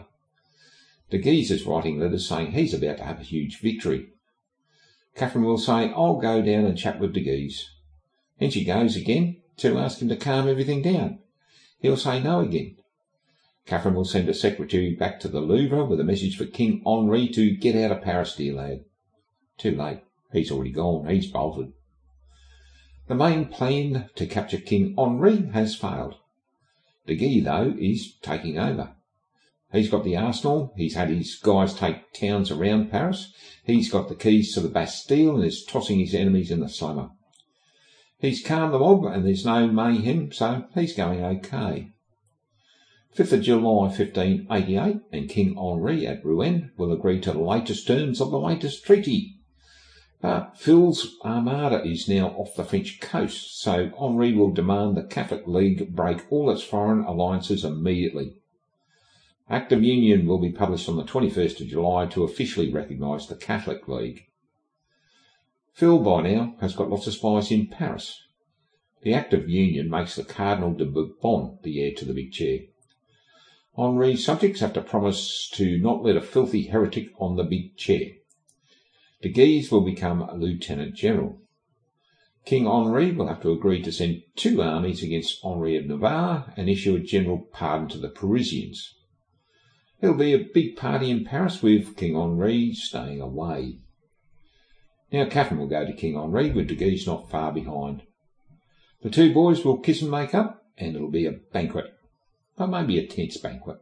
De Guise is writing letters saying he's about to have a huge victory. Catherine will say, I'll go down and chat with De Guise. Then she goes again to ask him to calm everything down. He'll say no again. Catherine will send a secretary back to the Louvre with a message for King Henri to get out of Paris, dear lad. Too late. He's already gone. He's bolted. The main plan to capture King Henri has failed. De Guise, though, is taking over. He's got the arsenal. He's had his guys take towns around Paris. He's got the keys to the Bastille and is tossing his enemies in the slammer. He's calmed the mob and there's no mayhem, so he's going okay. 5th of July 1588, and King Henri at Rouen will agree to the latest terms of the latest treaty. But Phil's armada is now off the French coast, so Henri will demand the Catholic League break all its foreign alliances immediately. Act of Union will be published on the 21st of July to officially recognise the Catholic League. Phil, by now, has got lots of spies in Paris. The Act of Union makes the Cardinal de Bourbon the heir to the big chair. Henri's subjects have to promise to not let a filthy heretic on the big chair. De Guise will become a lieutenant general. King Henri will have to agree to send 2 armies against Henri of Navarre and issue a general pardon to the Parisians. There'll be a big party in Paris with King Henri staying away. Now Catherine will go to King Henri with De Guise not far behind. The 2 boys will kiss and make up, and it'll be a banquet. But maybe a tense banquet.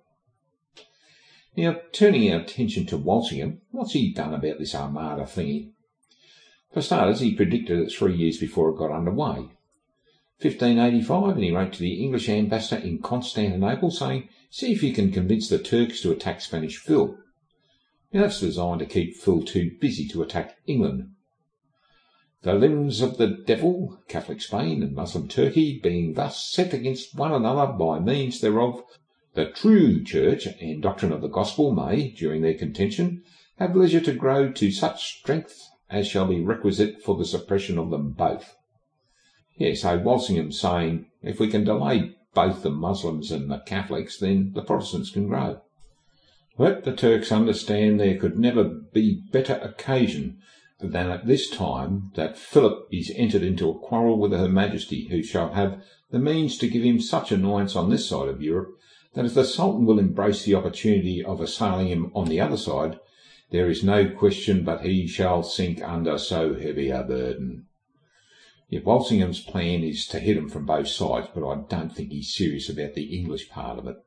Now, turning our attention to Walsingham, what's he done about this armada thingy? For starters, he predicted it 3 years before it got underway. 1585, and he wrote to the English ambassador in Constantinople saying, see if you can convince the Turks to attack Spanish Phil. Now, that's designed to keep Phil too busy to attack England. The limbs of the devil, Catholic Spain and Muslim Turkey, being thus set against one another by means thereof, the true church and doctrine of the gospel may, during their contention, have leisure to grow to such strength as shall be requisite for the suppression of them both. So Walsingham's saying, if we can delay both the Muslims and the Catholics, then the Protestants can grow. Let the Turks understand there could never be better occasion than at this time that Philip is entered into a quarrel with Her Majesty, who shall have the means to give him such annoyance on this side of Europe, that if the Sultan will embrace the opportunity of assailing him on the other side, there is no question but he shall sink under so heavy a burden. Walsingham's plan is to hit him from both sides, but I don't think he's serious about the English part of it.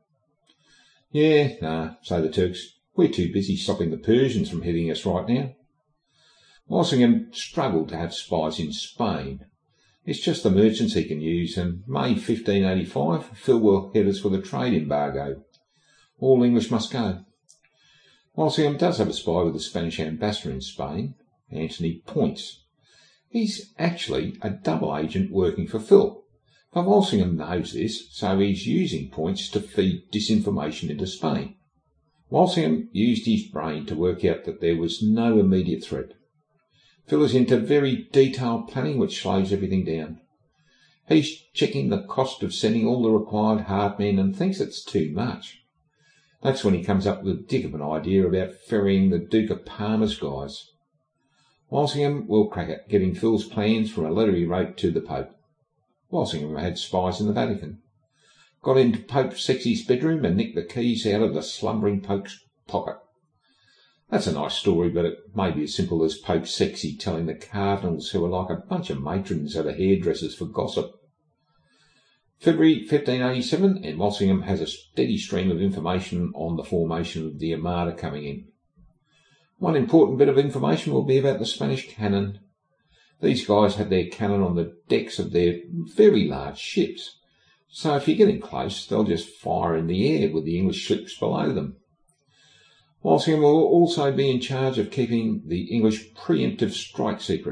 Say the Turks, we're too busy stopping the Persians from hitting us right now. Walsingham struggled to have spies in Spain. It's just the merchants he can use, and May 1585, Phil will hit us with a trade embargo. All English must go. Walsingham does have a spy with the Spanish ambassador in Spain, Anthony Points. He's actually a double agent working for Phil, but Walsingham knows this, so he's using Points to feed disinformation into Spain. Walsingham used his brain to work out that there was no immediate threat. Phil is into very detailed planning which slows everything down. He's checking the cost of sending all the required hard men and thinks it's too much. That's when he comes up with a dick of an idea about ferrying the Duke of Parma's guys. Walsingham will crack it, getting Phil's plans from a letter he wrote to the Pope. Walsingham had spies in the Vatican. Got into Pope Sexy's bedroom and nicked the keys out of the slumbering Pope's pocket. That's a nice story, but it may be as simple as Pope Sexy telling the cardinals, who are like a bunch of matrons at a hairdresser's for gossip. February 1587, and Walsingham has a steady stream of information on the formation of the Armada coming in. One important bit of information will be about the Spanish cannon. These guys had their cannon on the decks of their very large ships, so if you get in close, they'll just fire in the air with the English ships below them. Walsingham will also be in charge of keeping the English preemptive strike secret.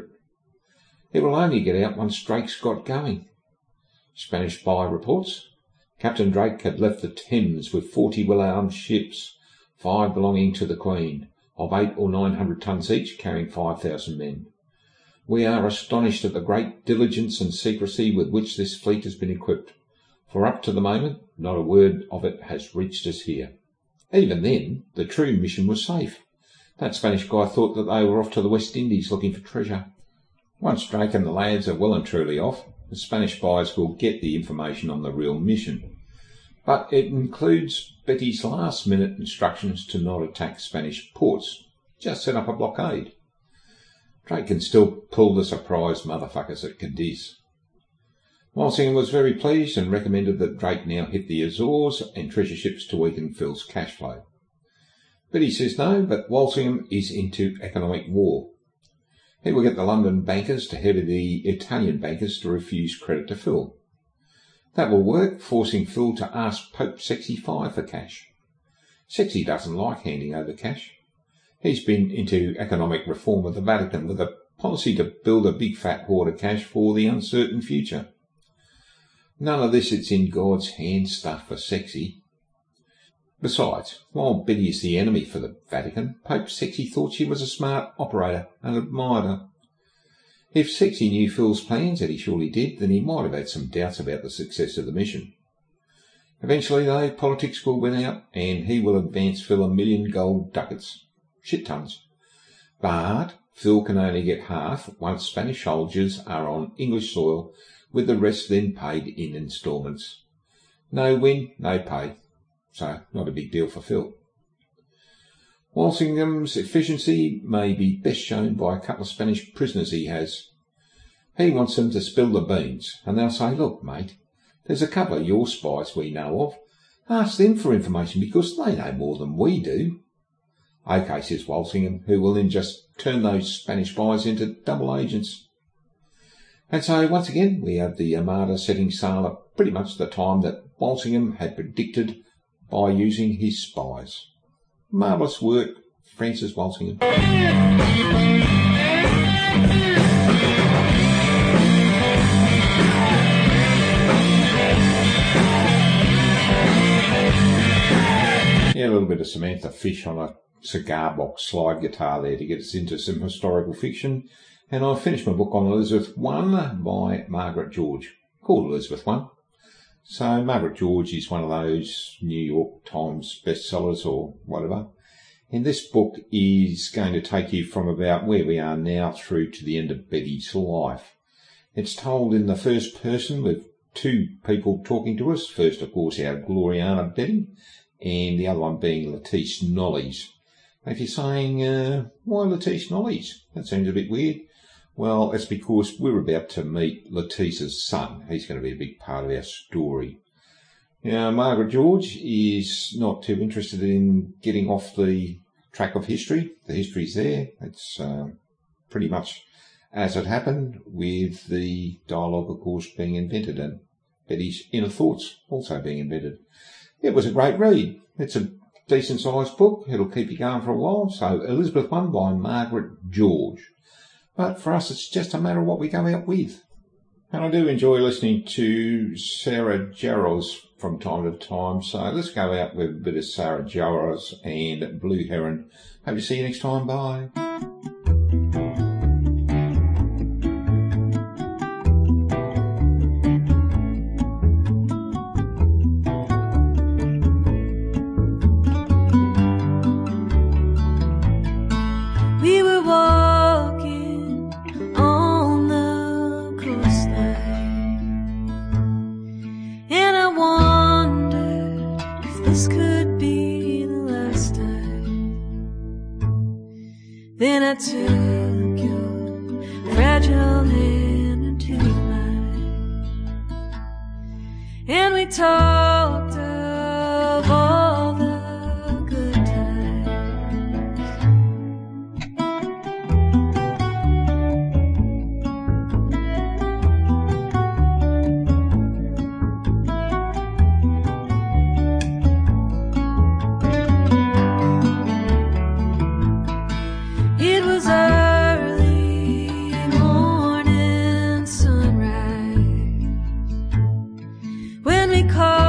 It will only get out once Drake's got going. Spanish spy reports Captain Drake had left the Thames with 40 well-armed ships, 5 belonging to the Queen, of 800 or 900 tons each, carrying 5,000 men. We are astonished at the great diligence and secrecy with which this fleet has been equipped, for up to the moment not a word of it has reached us here. Even then, the true mission was safe. That Spanish guy thought that they were off to the West Indies looking for treasure. Once Drake and the lads are well and truly off, the Spanish spies will get the information on the real mission. But it includes Betty's last-minute instructions to not attack Spanish ports. Just set up a blockade. Drake can still pull the surprise motherfuckers at Cadiz. Walsingham was very pleased and recommended that Drake now hit the Azores and treasure ships to weaken Phil's cash flow. Betty says no, but Walsingham is into economic war. He will get the London bankers to head of the Italian bankers to refuse credit to Phil. That will work, forcing Phil to ask Pope Sexy V for cash. Sexy doesn't like handing over cash. He's been into economic reform of the Vatican with a policy to build a big fat hoard of cash for the uncertain future. None of this it's in God's hand stuff for Sexy. Besides, while Betty is the enemy for the Vatican, Pope Sexy thought she was a smart operator and admired her. If Sexy knew Phil's plans, and he surely did, then he might have had some doubts about the success of the mission. Eventually, though, politics will win out, and he will advance Phil 1,000,000 gold ducats. Shit tons. But Phil can only get half once Spanish soldiers are on English soil, with the rest then paid in instalments. No win, no pay. So, not a big deal for Phil. Walsingham's efficiency may be best shown by a couple of Spanish prisoners he has. He wants them to spill the beans, and they'll say, "Look, mate, there's a couple of your spies we know of. Ask them for information because they know more than we do." "OK," says Walsingham, who will then just turn those Spanish spies into double agents. And so, once again, we have the Armada setting sail at pretty much the time that Walsingham had predicted by using his spies. Marvellous work, Francis Walsingham. Yeah, a little bit of Samantha Fish on a cigar box slide guitar there to get us into some historical fiction. And I finished my book on Elizabeth I by Margaret George, called Elizabeth I. So Margaret George is one of those New York Times bestsellers or whatever. And this book is going to take you from about where we are now through to the end of Betty's life. It's told in the first person with two people talking to us. First, of course, our Gloriana Betty, and the other one being Lettice Knollys. If you're saying, why Lettice Knollys? That seems a bit weird. Well, it's because we're about to meet Lettice's son. He's going to be a big part of our story. Now, Margaret George is not too interested in getting off the track of history. The history's there. It's pretty much as it happened, with the dialogue, of course, being invented and Betty's inner thoughts also being invented. It was a great read. It's a decent-sized book. It'll keep you going for a while. So, Elizabeth I by Margaret George. But for us, it's just a matter of what we go out with. And I do enjoy listening to Sarah Jarosz from time to time. So let's go out with a bit of Sarah Jarosz and Blue Heron. Hope to see you next time. Bye. I took your fragile hand into mine, and we talked of all the good times. It was early morning sunrise when we called